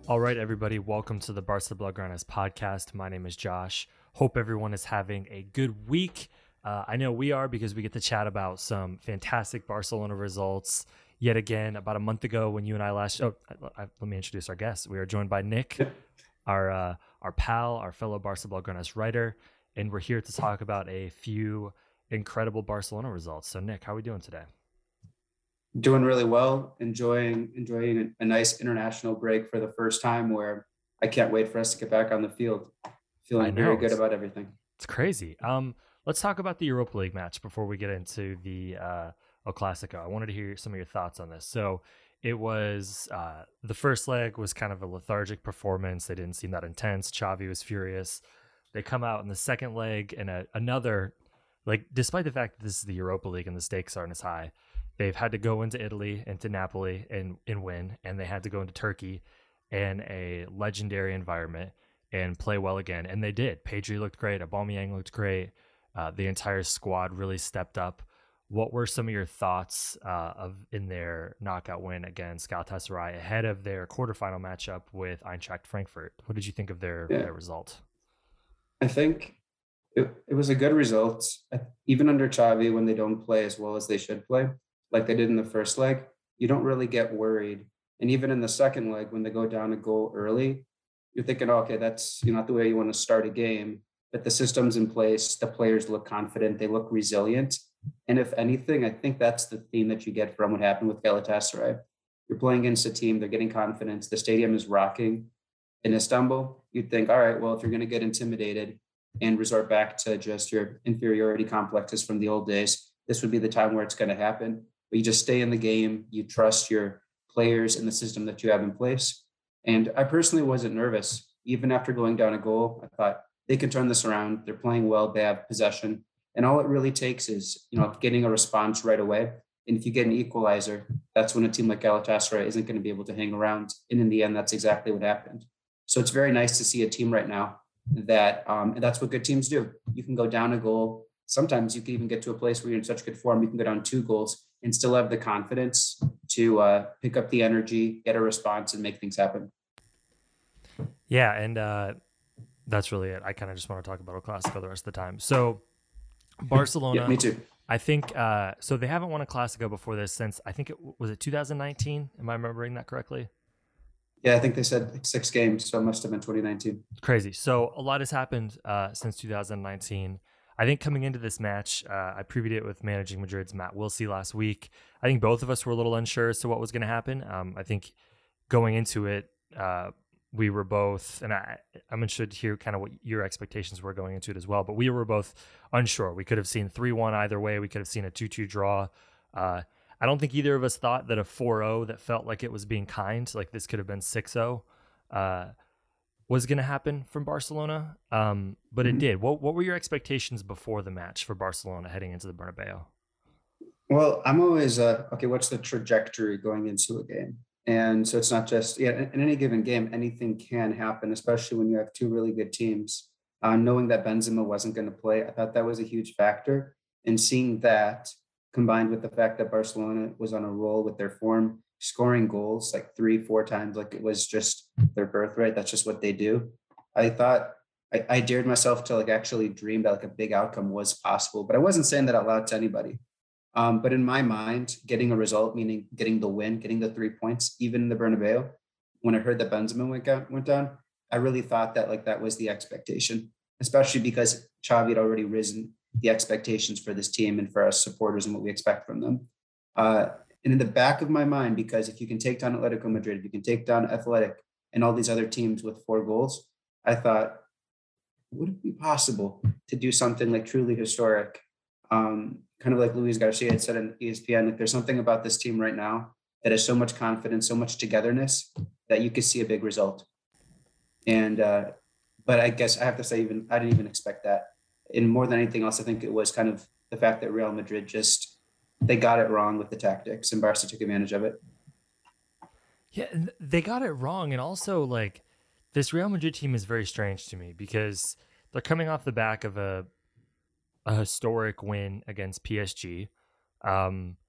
All right, everybody, welcome to the Barca Blaugranas podcast. My name is Josh. Hope everyone is having a good week. I know we are because we get to chat about some fantastic Barcelona results. Yet again, about a month ago when you and I last... let me introduce our guest. We are joined by Nick, our pal, our fellow Barca Blaugranas writer, and we're here to talk about a few incredible Barcelona results. So, Nick, how are we doing today? Doing really well, enjoying a nice international break for the first time where I can't wait for us to get back on the field. I Feeling very know. good about everything. It's crazy. Let's talk about the Europa League match before we get into the El Clasico. I wanted to hear some of your thoughts on this. So it was the first leg was kind of a lethargic performance. They didn't seem that intense. Xavi was furious. They come out in the second leg and another, like, despite the fact that this is the Europa League and the stakes aren't as high, they've had to go into Italy, into Napoli and win, and they had to go into Turkey in a legendary environment and play well again. And they did. Pedri looked great. Aubameyang looked great. The entire squad really stepped up. What were some of your thoughts in their knockout win against Galatasaray ahead of their quarterfinal matchup with Eintracht Frankfurt? What did you think of their result? I think it was a good result. Even under Xavi, when they don't play as well as they should play, like they did in the first leg, you don't really get worried. And even in the second leg, when they go down a goal early, you're thinking, oh, okay, that's not the way you want to start a game. But the system's in place. The players look confident. They look resilient. And if anything, I think that's the theme that you get from what happened with Galatasaray. You're playing against a team. They're getting confidence. The stadium is rocking. In Istanbul, you'd think, all right, well, if you're going to get intimidated and resort back to just your inferiority complexes from the old days, this would be the time where it's going to happen. But you just stay in the game. You trust your players and the system that you have in place. And I personally wasn't nervous. Even after going down a goal, I thought they can turn this around. They're playing well. They have possession. And all it really takes is, getting a response right away. And if you get an equalizer, that's when a team like Galatasaray isn't going to be able to hang around. And in the end, that's exactly what happened. So it's very nice to see a team right now that, and that's what good teams do. You can go down a goal. Sometimes you can even get to a place where you're in such good form, you can go down 2 goals and still have the confidence to pick up the energy, get a response, and make things happen. Yeah, and that's really it. I kind of just want to talk about El Clasico the rest of the time. So Barcelona, Yeah, me too. I think, so they haven't won a Clasico before this since, I think was it 2019? Am I remembering that correctly? Yeah, I think they said like 6 games, so it must have been 2019. Crazy. So a lot has happened since 2019. I think coming into this match, I previewed it with Managing Madrid's Matt Wilsey last week. I think both of us were a little unsure as to what was going to happen. I think going into it, we were both, and I'm interested to hear kind of what your expectations were going into it as well, but we were both unsure. We could have seen 3-1 either way. We could have seen a 2-2 draw. I don't think either of us thought that a 4-0 that felt like it was being kind, like this could have been 6-0, was going to happen from Barcelona. But it did. What were your expectations before the match for Barcelona heading into the Bernabeu? Well, I'm always, okay, what's the trajectory going into a game? And so it's not just, in any given game, anything can happen, especially when you have 2 really good teams. Knowing that Benzema wasn't going to play, I thought that was a huge factor. And seeing that combined with the fact that Barcelona was on a roll with their form, scoring goals like 3-4 times, like it was just their birthright. That's just what they do. I thought I dared myself to like actually dream that like a big outcome was possible, but I wasn't saying that out loud to anybody. But in my mind, getting a result, meaning getting the win, getting the 3 points, even in the Bernabeu, when I heard that Benzema went down, I really thought that like that was the expectation, especially because Xavi had already risen the expectations for this team and for us supporters and what we expect from them. And in the back of my mind, because if you can take down Atletico Madrid, if you can take down Athletic and all these other teams with 4 goals, I thought, would it be possible to do something like truly historic? Kind of like Luis Garcia had said on ESPN, like there's something about this team right now that has so much confidence, so much togetherness that you could see a big result. And, but I guess I have to say, I didn't even expect that. And more than anything else, I think it was kind of the fact that Real Madrid they got it wrong with the tactics and Barca took advantage of it. Yeah, they got it wrong. And also, like, this Real Madrid team is very strange to me because they're coming off the back of a historic win against PSG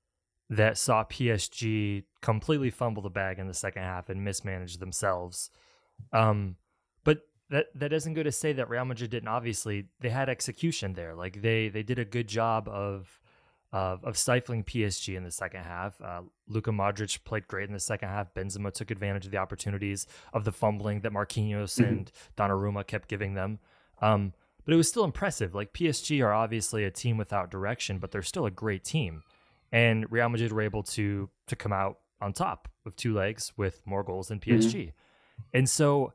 that saw PSG completely fumble the bag in the second half and mismanage themselves. But that doesn't go to say that Real Madrid didn't. Obviously, they had execution there. Like they did a good job of stifling PSG in the second half. Luka Modric played great in the second half. Benzema took advantage of the opportunities of the fumbling that Marquinhos Mhm. and Donnarumma kept giving them. But it was still impressive. Like PSG are obviously a team without direction, but they're still a great team. And Real Madrid were able to come out on top with two legs with more goals than Mhm. PSG. And so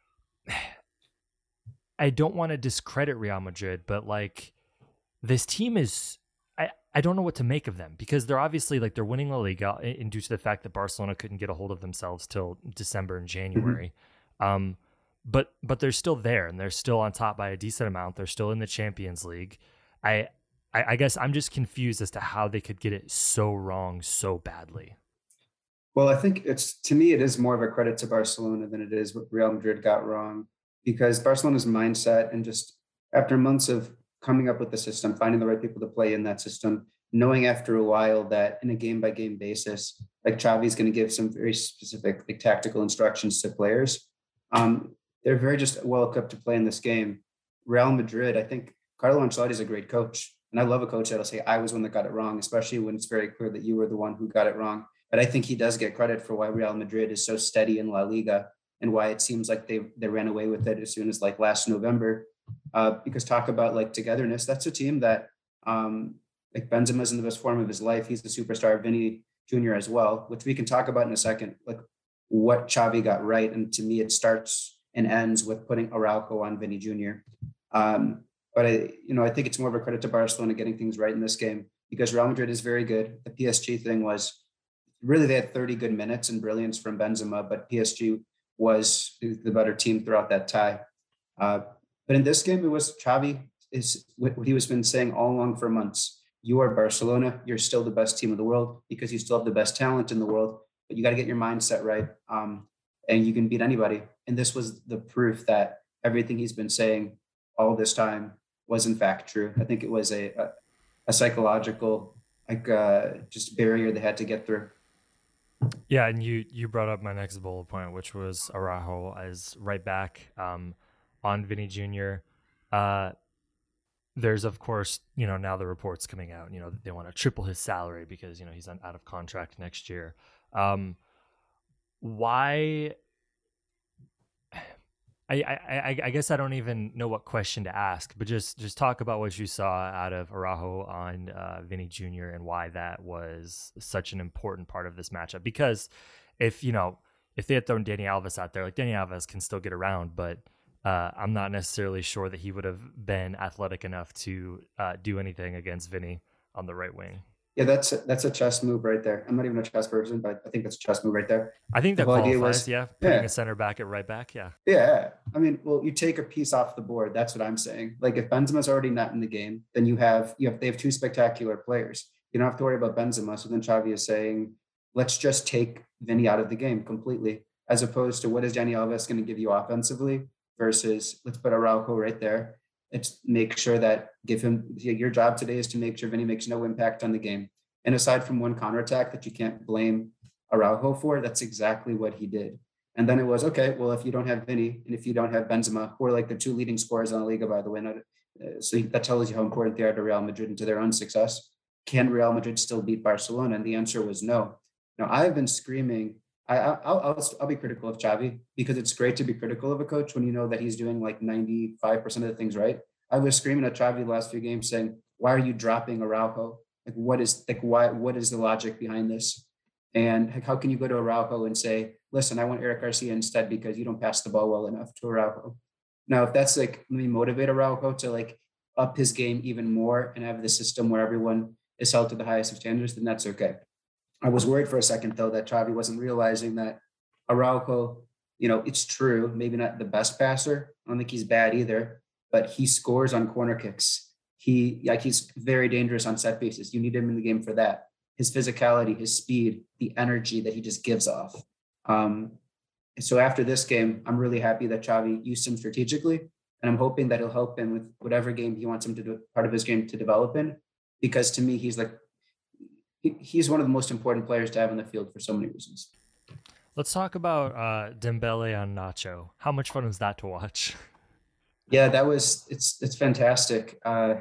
I don't want to discredit Real Madrid, but like this team is I don't know what to make of them because they're obviously like they're winning La Liga in due to the fact that Barcelona couldn't get a hold of themselves till December and Mhm. January. Um, but they're still there and they're still on top by a decent amount. They're still in the Champions League. I I guess I'm just confused as to how they could get it so wrong so badly. Well, I think it's to me, it is more of a credit to Barcelona than it is what Real Madrid got wrong, because Barcelona's mindset and just after months of coming up with the system, finding the right people to play in that system, knowing after a while that in a game by game basis, like Xavi's going to give some very specific like tactical instructions to players. Um, they're very just well equipped to play in this game. Real Madrid, I think Carlo Ancelotti is a great coach, and I love a coach that'll say I was one that got it wrong, especially when it's very clear that you were the one who got it wrong. But I think he does get credit for why Real Madrid is so steady in La Liga and why it seems like they ran away with it as soon as like last November. Because talk about like togetherness, that's a team that like Benzema's in the best form of his life. He's the superstar. Vinny Jr. as well, which we can talk about in a second. Like what Xavi got right, and to me, it starts and ends with putting Araujo on Vinny Jr. But I think it's more of a credit to Barcelona getting things right in this game because Real Madrid is very good. The PSG thing was really they had 30 good minutes and brilliance from Benzema, but PSG was the better team throughout that tie. Uh, but in this game, it was Xavi is what he was been saying all along for months. You are Barcelona. You're still the best team in the world because you still have the best talent in the world. But you got to get your mindset right, and you can beat anybody. And this was the proof that everything he's been saying all this time was in fact true. I think it was a psychological like just barrier they had to get through. Yeah, and you brought up my next bullet point, which was Araujo as right back on Vinny Jr. Uh, there's of course now the reports coming out. They want to triple his salary because he's out of contract next year. Why? I guess I don't even know what question to ask, but just talk about what you saw out of Araujo on Vinny Jr. and why that was such an important part of this matchup. Because if they had thrown Danny Alves out there, like Danny Alves can still get around, but I'm not necessarily sure that he would have been athletic enough to do anything against Vinny on the right wing. Yeah, that's a chess move right there. I'm not even a chess person, but I think that's a chess move right there. I think The that whole idea qualifies. was, Yeah, putting a yeah, center back at right back. Yeah. yeah. I mean, well, you take a piece off the board. That's what I'm saying. Like if Benzema's already not in the game, then they have two spectacular players. You don't have to worry about Benzema. So then Xavi is saying, let's just take Vinny out of the game completely, as opposed to what is Dani Alves going to give you offensively versus let's put Araujo right there. It's make sure that give him your job today is to make sure Vinny makes no impact on the game. And aside from one counterattack that you can't blame Araujo for, that's exactly what he did. And then it was okay. Well, if you don't have Vinny and if you don't have Benzema, who are like the two leading scorers on the Liga, by the way, so that tells you how important they are to Real Madrid and to their own success. Can Real Madrid still beat Barcelona? And the answer was no. Now I've been screaming. I'll be critical of Xavi because it's great to be critical of a coach when you know that he's doing like 95% of the things right. I was screaming at Xavi the last few games saying, "Why are you dropping Araujo? Like, what is like why? What is the logic behind this? And like, how can you go to Araujo and say, listen, I want Eric Garcia instead because you don't pass the ball well enough to Araujo. Now, if that's like, let me motivate Araujo to like up his game even more and have the system where everyone is held to the highest of standards, then that's okay. I was worried for a second though that Xavi wasn't realizing that Araujo, it's true, maybe not the best passer. I don't think he's bad either, but he scores on corner kicks. He's very dangerous on set pieces. You need him in the game for that. His physicality, his speed, the energy that he just gives off. Um, so after this game, I'm really happy that Xavi used him strategically, and I'm hoping that he'll help him with whatever game he wants him to do, part of his game to develop in. Because to me, he's one of the most important players to have in the field for so many reasons. Let's talk about Dembele on Nacho. How much fun was that to watch? Yeah, that was it's fantastic.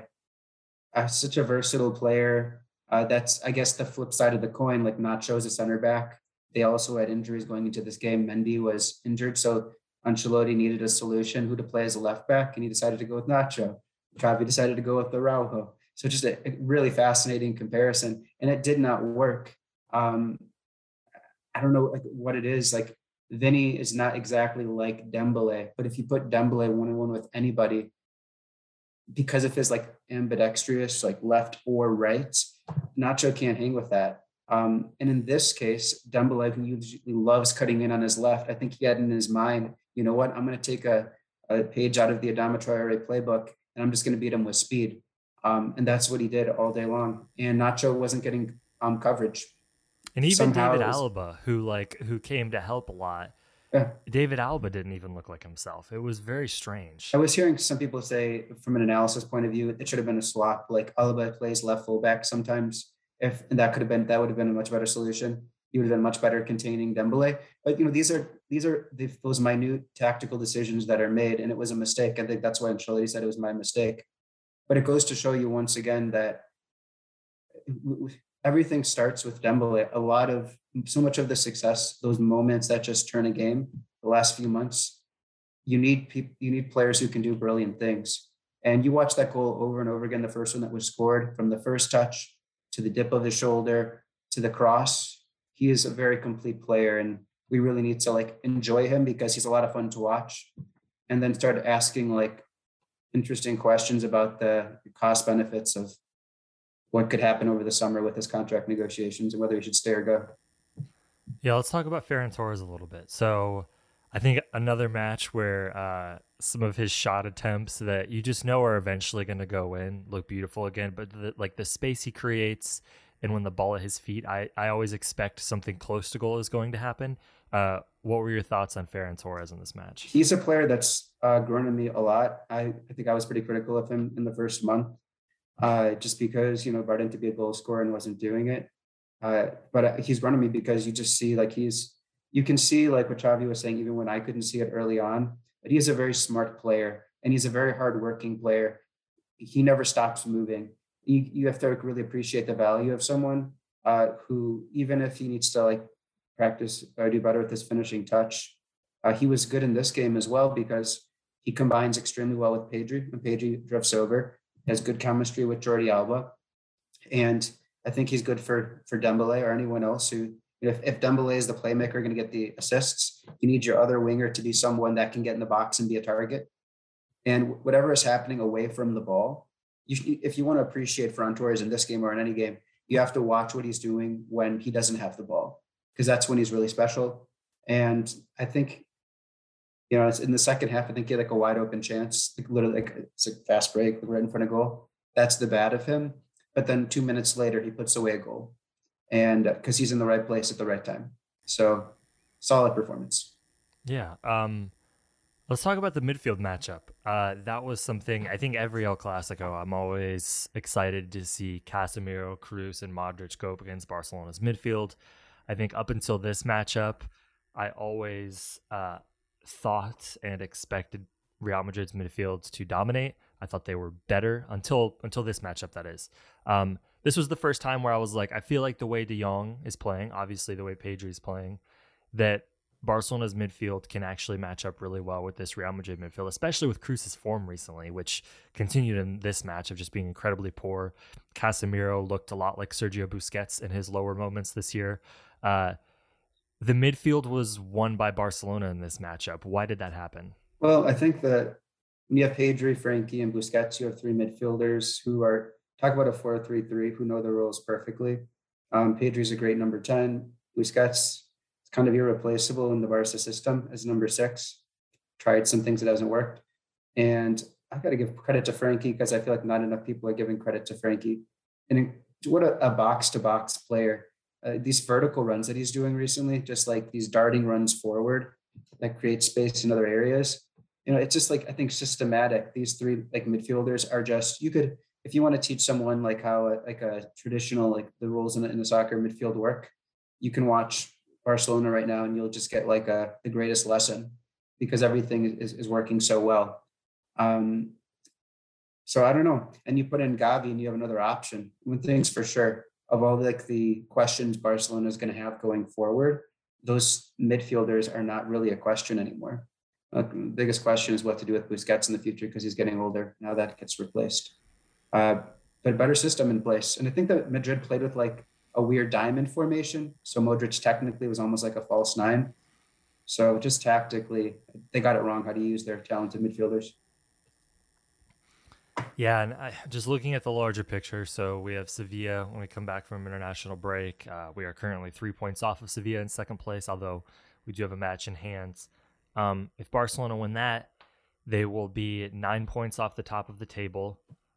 Such a versatile player. That's I guess the flip side of the coin. Like Nacho is a center back. They also had injuries going into this game. Mendy was injured, so Ancelotti needed a solution who to play as a left back, and he decided to go with Nacho. Xavi decided to go with Araujo. So just a really fascinating comparison, and it did not work. Um, I don't know like what it is. Like Vinny is not exactly like Dembele, but if you put Dembele one on one with anybody, because of his like ambidextrous, like left or right, Nacho can't hang with that. And in this case, Dembele, who usually loves cutting in on his left, I think he had in his mind, you know what, I'm going to take a page out of the Adama Traore playbook, and I'm just going to beat him with speed. And that's what he did all day long. And Nacho wasn't getting coverage. And even Somehow David it was, Alaba, who came to help a lot, yeah. David Alaba didn't even look like himself. It was very I strange. was hearing some people say, from an analysis point of view, it should have been a swap. Like Alaba plays left fullback sometimes. If and that would have been a much better solution. He would have been much better containing Dembele. But you know, those minute tactical decisions that are made, and it was a mistake. I think that's why Ancelotti said it was my mistake. But it goes to show you once again that everything starts with Dembele. So much of the success, those moments that just turn a game, the last few months, you need players who can do brilliant things. And you watch that goal over and over again. The first one that was scored, from the first touch to the dip of the shoulder to the cross, he is a very complete player, and we really need to like enjoy him because he's a lot of fun to watch. And then start asking like interesting questions about the cost benefits of what could happen over the summer with his contract negotiations and whether he should stay or go. Yeah, let's talk about Ferran Torres a little bit. So, I think another match where some of his shot attempts that you just know are eventually going to go in look beautiful again, but like the space he creates and when the ball at his feet, I always expect something close to goal is going to happen. What were your thoughts on Ferran Torres in this match? He's a player that's grown on me a lot. I think I was pretty critical of him in the first month, just because, you know, brought in to be a goal scorer and wasn't doing it. But he's running me because you just see like you can see like what Chavi was saying, even when I couldn't see it early on, but he's a very smart player and he's a very hardworking player. He never stops moving. You have to really appreciate the value of someone who, even if he needs to like practice or do better with his finishing touch, he was good in this game as well because he combines extremely well with Pedri. When Pedri drifts over, he has good chemistry with Jordi Alba, and I think he's good for Dembele or anyone else who, if Dembele is the playmaker going to get the assists, you need your other winger to be someone that can get in the box and be a target. And whatever is happening away from the ball, if you want to appreciate Ferran Torres in this game or in any game, you have to watch what he's doing when he doesn't have the ball, because that's when he's really special. And I think, you know, it's in the second half, I think he had like a wide open chance, like literally like it's a fast break right in front of goal. That's the bad of him. But then 2 minutes later, he puts away a goal, and because he's in the right place at the right time. So solid performance. Yeah. Let's talk about the midfield matchup. That was something I think every El Clasico, I'm always excited to see Casemiro, Cruz, and Modric go up against Barcelona's midfield. I think up until this matchup, I always thought and expected Real Madrid's midfield to dominate. I thought they were better until this matchup. That is, this was the first time where I was like, I feel like the way De Jong is playing, obviously the way Pedri is playing, that Barcelona's midfield can actually match up really well with this Real Madrid midfield, especially with Cruz's form recently, which continued in this match of just being incredibly poor. Casemiro looked a lot like Sergio Busquets in his lower moments this year. Uh, the midfield was won by Barcelona in this matchup. Why did that happen? Well, I think that when you have Pedri, Frankie, and Busquets, you have three midfielders who are, talk about a 4-3-3, who know their roles perfectly. Pedri's a great number 10. Busquets is kind of irreplaceable in the Barca system as number 6. Tried some things that hasn't worked. And I got to give credit to Frankie because I feel like not enough people are giving credit to Frankie. And what a box-to-box player. These vertical runs that he's doing recently, just like these darting runs forward that create space in other areas. You know, it's just like, I think systematic. These three like midfielders are just, you could, if you want to teach someone like how like a traditional, like the rules in the soccer midfield work, you can watch Barcelona right now, and you'll just get like the greatest lesson because everything is working so well. Um, so I don't know. And you put in Gavi, and you have another option. One thing's for sure: of all like the questions Barcelona is going to have going forward, those midfielders are not really a question anymore. The biggest question is what to do with Busquets in the future because he's getting older. Now that gets replaced. Uh, but better system in place. And I think that Madrid played with like a weird diamond formation. So Modric technically was almost like a false nine. So just tactically, they got it wrong how to use their talented midfielders. Yeah, and just looking at the larger picture, so we have Sevilla when we come back from international break. We are currently 3 points off of Sevilla in second place, although we do have a match in hands. If Barcelona win that, they will be 9 points off the top of the table.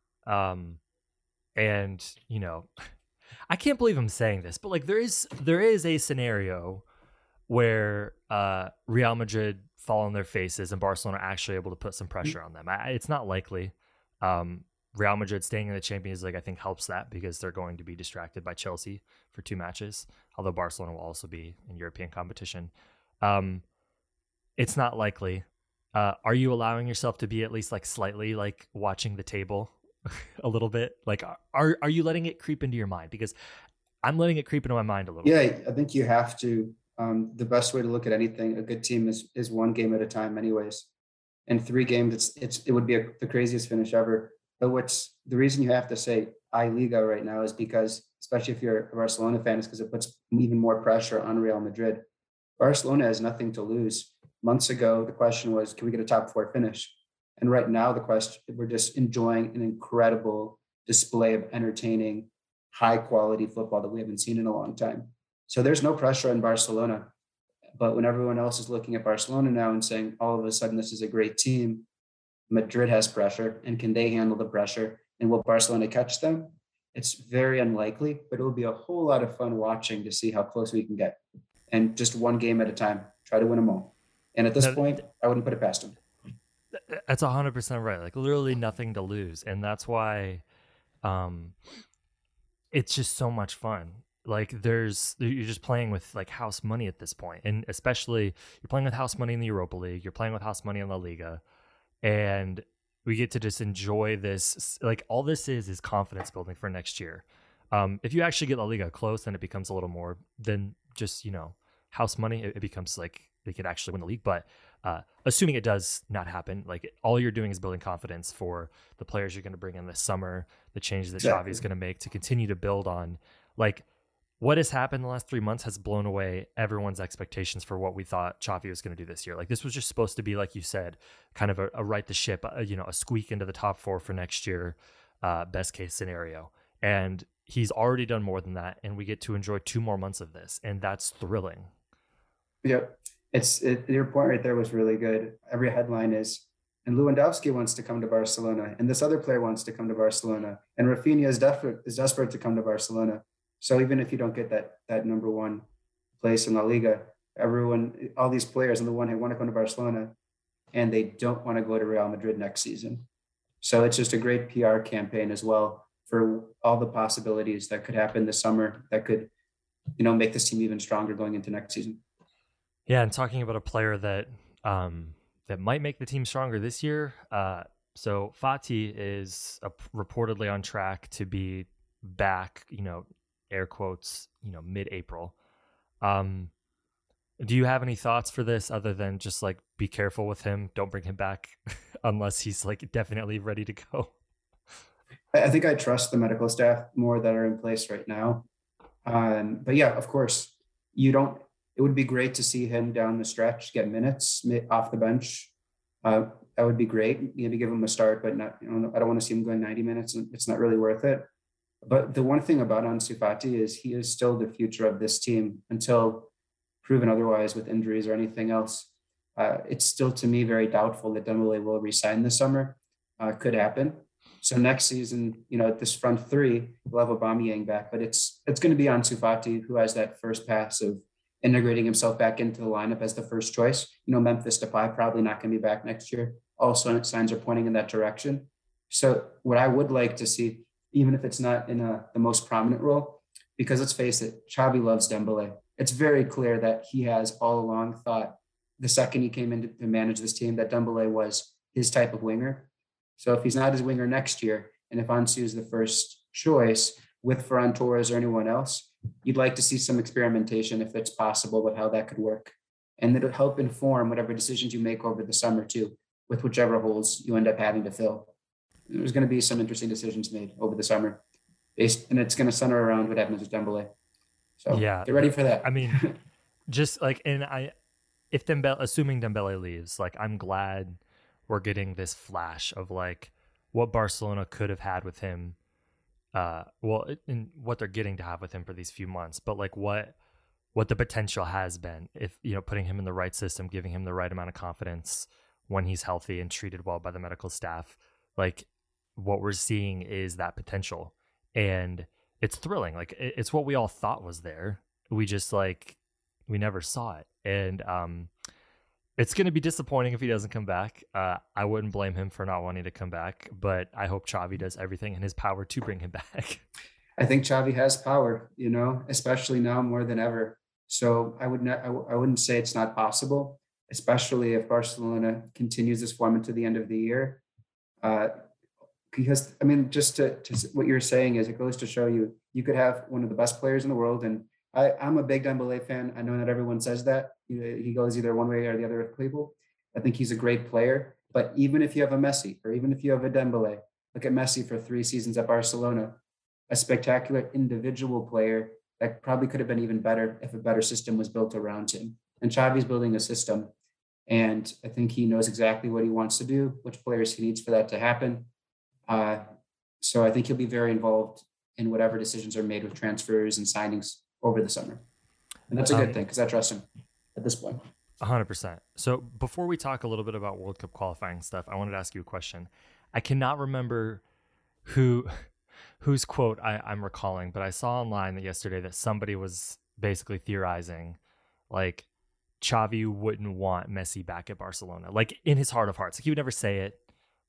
And I can't believe I'm saying this, but like there is a scenario where Real Madrid fall on their faces and Barcelona are actually able to put some pressure on them. It's not likely. Real Madrid staying in the Champions League, I think, helps that because they're going to be distracted by Chelsea for 2 matches, although Barcelona will also be in European competition. It's not likely. Are you allowing yourself to be at least like slightly like watching the table a little bit? Like, are you letting it creep into your mind? Because I'm letting it creep into my mind a little bit. Yeah, I think you have to. The best way to look at anything, a good team is one game at a time, anyways. In 3 games, it would be the craziest finish ever. But what's the reason you have to say I Liga right now is because, especially if you're a Barcelona fan, is because it puts even more pressure on Real Madrid. Barcelona has nothing to lose. Months ago, the question was, can we get a top 4 finish? And right now, the question, we're just enjoying an incredible display of entertaining, high quality football that we haven't seen in a long time. So there's no pressure on Barcelona. But when everyone else is looking at Barcelona now and saying, all of a sudden, this is a great team, Madrid has pressure. And can they handle the pressure? And will Barcelona catch them? It's very unlikely, but it will be a whole lot of fun watching to see how close we can get. And just one game at a time, try to win them all. And at this point, I wouldn't put it past them. That's 100% right. Like literally nothing to lose. And that's why it's just so much fun. Like you're just playing with like house money at this point. And especially you're playing with house money in the Europa League. You're playing with house money in La Liga. And we get to just enjoy this. Like all this is confidence building for next year. If you actually get La Liga close, then it becomes a little more than just, house money. It becomes like they could actually win the league. But assuming it does not happen, like all you're doing is building confidence for the players you're going to bring in this summer, the changes that Xavi is going to make to continue to build on. Like what has happened the last 3 months has blown away everyone's expectations for what we thought Xavi was going to do this year. Like this was just supposed to be, like you said, kind of a right the ship, a squeak into the top 4 for next year, best case scenario. And he's already done more than that. And we get to enjoy 2 more months of this. And that's thrilling. Yep. Your point right there was really good. Every headline is, and Lewandowski wants to come to Barcelona, and this other player wants to come to Barcelona, and Rafinha is desperate to come to Barcelona. So even if you don't get that number 1 place in La Liga, all these players on the one hand want to come to Barcelona, and they don't want to go to Real Madrid next season. So it's just a great PR campaign as well for all the possibilities that could happen this summer that could, make this team even stronger going into next season. Yeah, and talking about a player that that might make the team stronger this year. So Fati is reportedly on track to be back, air quotes, mid-April. Do you have any thoughts for this other than just like be careful with him? Don't bring him back unless he's like definitely ready to go. I think I trust the medical staff more that are in place right now. But yeah, of course, it would be great to see him down the stretch, get minutes off the bench. That would be great. Maybe give him a start, but not, I don't want to see him going 90 minutes. It's not really worth it. But the one thing about Ansu Fati is he is still the future of this team until proven otherwise with injuries or anything else. It's still, to me, very doubtful that Dembele will resign this summer. Could happen. So next season, this front 3, we'll have Aubameyang back, but it's going to be Ansu Fati who has that first pass of integrating himself back into the lineup as the first choice. Memphis Depay probably not going to be back next year. Also, signs are pointing in that direction. So what I would like to see, even if it's not in the most prominent role, because let's face it, Xavi loves Dembele. it's very clear that he has all along thought the second he came in to manage this team that Dembele was his type of winger. So if he's not his winger next year, and if Ansu is the first choice with Ferran Torres or anyone else, you'd like to see some experimentation if it's possible with how that could work. And it'll help inform whatever decisions you make over the summer too, with whichever holes you end up having to fill. There's going to be some interesting decisions made over the summer, and it's going to center around what happens with Dembele. So Yeah, get ready for that. I mean, just like, and if Dembele, assuming Dembele leaves, like, I'm glad we're getting this flash of like what Barcelona could have had with him. Well, in what they're getting to have with him for these few months, but like what the potential has been if, putting him in the right system, giving him the right amount of confidence when he's healthy and treated well by the medical staff. Like, what we're seeing is that potential, and it's thrilling. Like, it's what we all thought was there. We just we never saw it. And it's going to be disappointing if he doesn't come back. I wouldn't blame him for not wanting to come back, but I hope Xavi does everything in his power to bring him back. I think Xavi has power, especially now more than ever. So I wouldn't say it's not possible, especially if Barcelona continues this form into the end of the year. Because I mean, just to what you're saying is, it goes to show you could have one of the best players in the world, and I'm a big Dembele fan. I know not everyone says that. He goes either one way or the other with people. I think he's a great player, but even if you have a Messi or even if you have a Dembele, look at Messi for 3 seasons at Barcelona, a spectacular individual player that probably could have been even better if a better system was built around him. And Xavi's building a system, and I think he knows exactly what he wants to do, which players he needs for that to happen. So I think he'll be very involved in whatever decisions are made with transfers and signings over the summer. And that's a good thing because I trust him at this point. 100%. So before we talk a little bit about World Cup qualifying stuff, I wanted to ask you a question. I cannot remember whose quote I'm recalling, but I saw online yesterday that somebody was basically theorizing like Xavi wouldn't want Messi back at Barcelona, like in his heart of hearts. Like, he would never say it,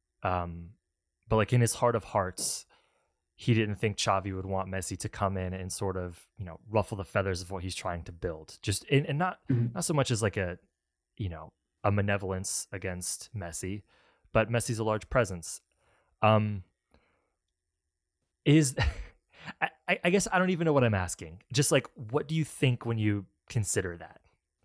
but like in his heart of hearts, he didn't think Xavi would want Messi to come in and sort of, ruffle the feathers of what he's trying to build. Just and not so much as like a malevolence against Messi, but Messi's a large presence. I guess I don't even know what I'm asking. Just like, what do you think when you consider that?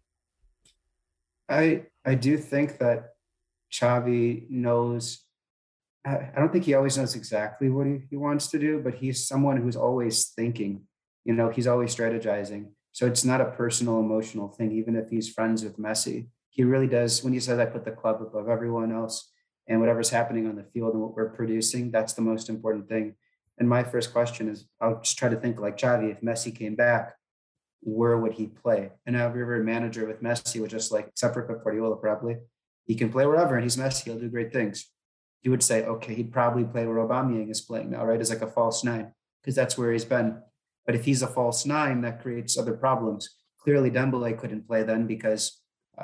I do think that Xavi knows. I don't think he always knows exactly what he wants to do, but he's someone who's always thinking. He's always strategizing. So it's not a personal, emotional thing. Even if he's friends with Messi, he really does. When he says, "I put the club above everyone else," and whatever's happening on the field and what we're producing, that's the most important thing. And my first question is, I'll just try to think like Xavi. If Messi came back, where would he play? And every manager with Messi was just like, except for Pep Guardiola, probably, he can play wherever, and he's Messi. He'll do great things. You would say, okay, he'd probably play where Aubameyang is playing now, right? As like a false 9, because that's where he's been. But if he's a false 9, that creates other problems. Clearly, Dembele couldn't play then because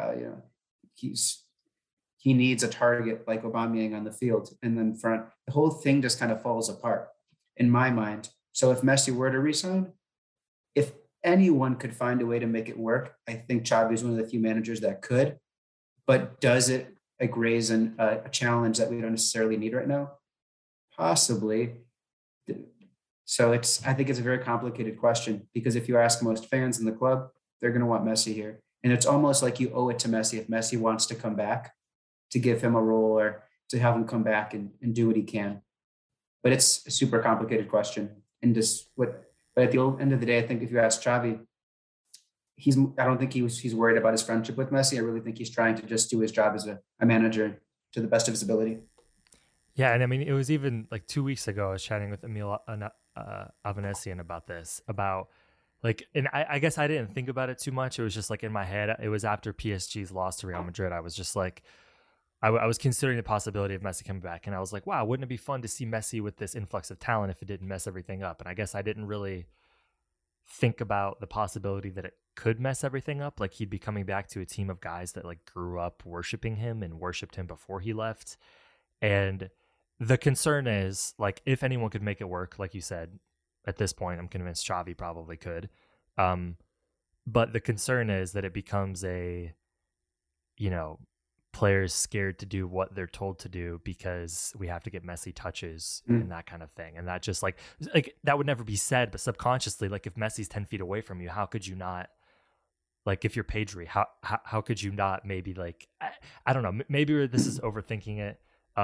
he needs a target like Aubameyang on the field, and then front, the whole thing just kind of falls apart in my mind. So if Messi were to resign, if anyone could find a way to make it work, I think Xavi is one of the few managers that could. But does it raise a challenge that we don't necessarily need right now? Possibly. So I think it's a very complicated question, because if you ask most fans in the club, they're going to want Messi here. And it's almost like you owe it to Messi, if Messi wants to come back, to give him a role or to have him come back and do what he can. But it's a super complicated question. But at the end of the day, I think if you ask Xavi, I don't think he's worried about his friendship with Messi. I really think he's trying to just do his job as a manager to the best of his ability. Yeah, and I mean, it was even like 2 weeks ago, I was chatting with Emil Avanesian about this, and I guess I didn't think about it too much. It was just like in my head. It was after PSG's loss to Real Madrid. I was just like, I was considering the possibility of Messi coming back, and I was like, wow, wouldn't it be fun to see Messi with this influx of talent if it didn't mess everything up? And I guess I didn't really think about the possibility that it could mess everything up. Like, he'd be coming back to a team of guys that like grew up worshiping him and worshiped him before he left. And the concern is, like, if anyone could make it work, like you said, at this point, I'm convinced Xavi probably could. But the concern is that it becomes a, you know, players scared to do what they're told to do because we have to get Messi touches and Mm. that kind of thing. And that just like that would never be said, but subconsciously, like if Messi's 10 feet away from you, how could you not, like if you're Pedri, how could you not maybe like, I don't know, maybe this is overthinking it.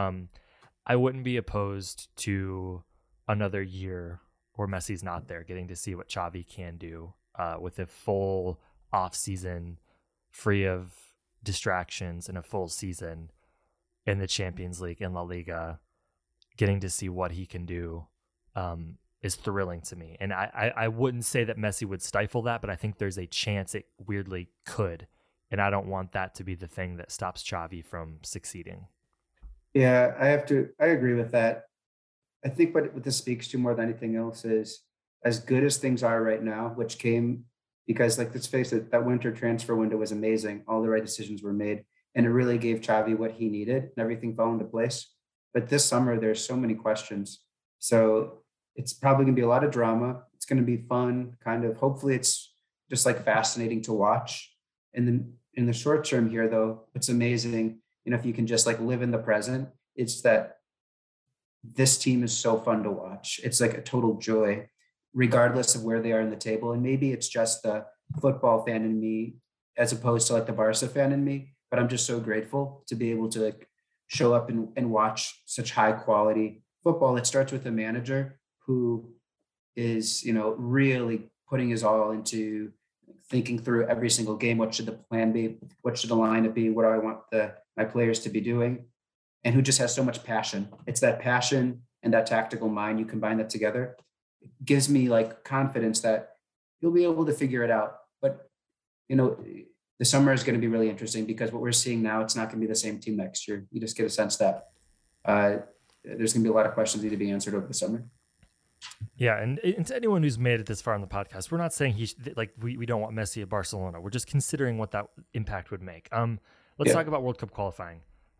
I wouldn't be opposed to another year where Messi's not there, getting to see what Xavi can do with a full off season, free of distractions, and a full season in the Champions League and La Liga. Getting to see what he can do is thrilling to me, and I wouldn't say that Messi would stifle that, but I think there's a chance it weirdly could, and I don't want that to be the thing that stops Xavi from succeeding. Yeah, I agree with that. I think what this speaks to more than anything else is as good as things are right now, which came because, like, let's face it, that winter transfer window was amazing. All the right decisions were made, and it really gave Xavi what he needed, and everything fell into place. But this summer, there's so many questions. So it's probably going to be a lot of drama. It's going to be fun, kind of. Hopefully, it's just like fascinating to watch. And then in the short term here, though, it's amazing. If you can just like live in the present, it's that this team is so fun to watch. It's like a total joy, regardless of where they are in the table. And maybe it's just the football fan in me as opposed to like the Barca fan in me. But I'm just so grateful to be able to like show up and watch such high quality football. It starts with a manager who is, really putting his all into thinking through every single game. What should the plan be? What should the lineup be? What do I want my players to be doing? And who just has so much passion. It's that passion and that tactical mind. You combine that together, it gives me like confidence that you'll be able to figure it out. But you know, the summer is going to be really interesting because what we're seeing now, it's not going to be the same team next year. You just get a sense that there's going to be a lot of questions need to be answered over the summer. Yeah, and to anyone who's made it this far on the podcast, we're not saying we don't want Messi at Barcelona. We're just considering what that impact would make. Let's Yeah. talk about World Cup qualifying.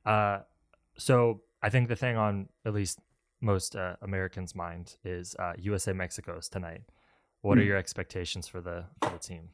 So I think the thing on at least most Americans' mind is USA Mexico's tonight. What are Hmm. your expectations for the team?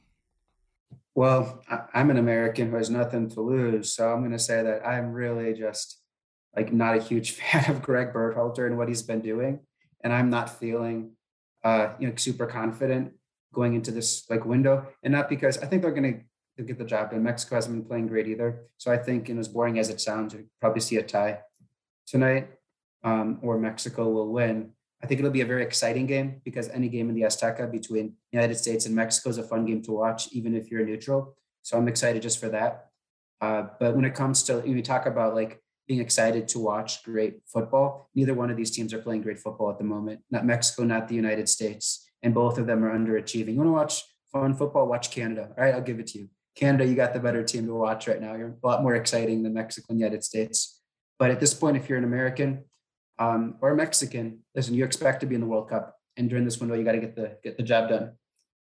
Well, I'm an American who has nothing to lose, so I'm going to say that I'm really just like not a huge fan of Greg Berhalter and what he's been doing, and I'm not feeling, super confident going into this like window. And not because I think they're going to get the job done. Mexico hasn't been playing great either, so I think, as boring as it sounds, we probably see a tie tonight, or Mexico will win. I think it'll be a very exciting game because any game in the Azteca between United States and Mexico is a fun game to watch, even if you're neutral. So I'm excited just for that. But when it comes to, you talk about like being excited to watch great football, neither one of these teams are playing great football at the moment. Not Mexico, not the United States. And both of them are underachieving. You want to watch fun football? Watch Canada. All right, I'll give it to you. Canada, you got the better team to watch right now. You're a lot more exciting than Mexico and the United States. But at this point, if you're an American, or Mexican, listen, you expect to be in the World Cup, and during this window, you got to get the job done.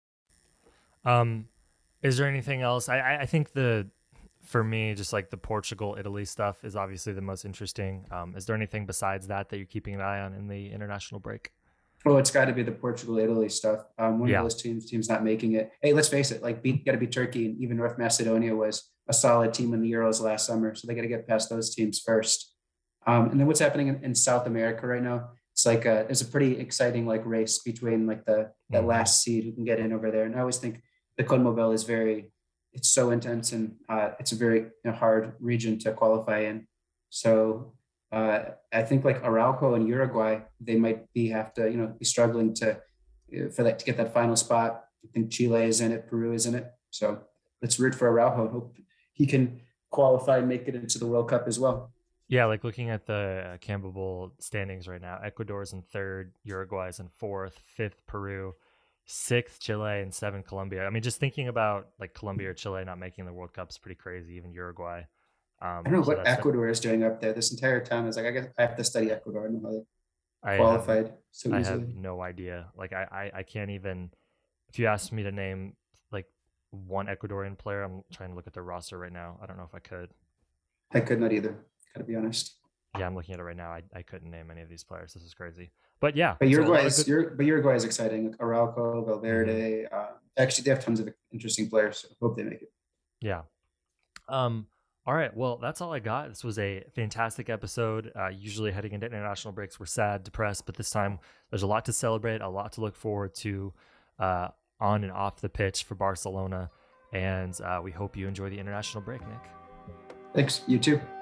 Um, is there anything else? I think for me, just like the Portugal Italy stuff is obviously the most interesting. Is there anything besides that you're keeping an eye on in the international break? Well, it's got to be the Portugal Italy stuff. One of Yeah, those teams not making it. Hey, let's face it, like got to beat Turkey, and even North Macedonia was a solid team in the Euros last summer, so they got to get past those teams first. And then what's happening in South America right now? It's like there's a pretty exciting like race between like that hmm last seed who can get in over there. And I always think the CONMEBOL is it's so intense, and it's a very hard region to qualify in. So I think like Arauco and Uruguay, they might have to be struggling for that to get that final spot. I think Chile is in it, Peru is in it. So let's root for Araujo and hope he can qualify and make it into the World Cup as well. Yeah, like looking at the Campbell Bowl standings right now, Ecuador's in third, Uruguay's in fourth, fifth Peru, sixth Chile, and seven Colombia. I mean, just thinking about like Colombia or Chile not making the World Cup is pretty crazy. Even Uruguay. I don't know So what that's Ecuador is doing up there this entire time. I was like, I guess I have to study Ecuador. I don't know how they I have qualified so I easily. have no idea. Like I can't even. If you asked me to name like one Ecuadorian player, I'm trying to look at their roster right now. I don't know if I could. I could not either. Gotta be honest. Yeah, I'm looking at it right now. I couldn't name any of these players. This is crazy. But yeah, But so a lot of Uruguay is exciting. Arauco, Mhm. Valverde. Actually, they have tons of interesting players. So hope they make it. Yeah. All right. Well, that's all I got. This was a fantastic episode. Usually heading into international breaks, we're sad, depressed, but this time there's a lot to celebrate, a lot to look forward to uh, on and off the pitch for Barcelona. And we hope you enjoy the international break, Nick. Thanks. You too.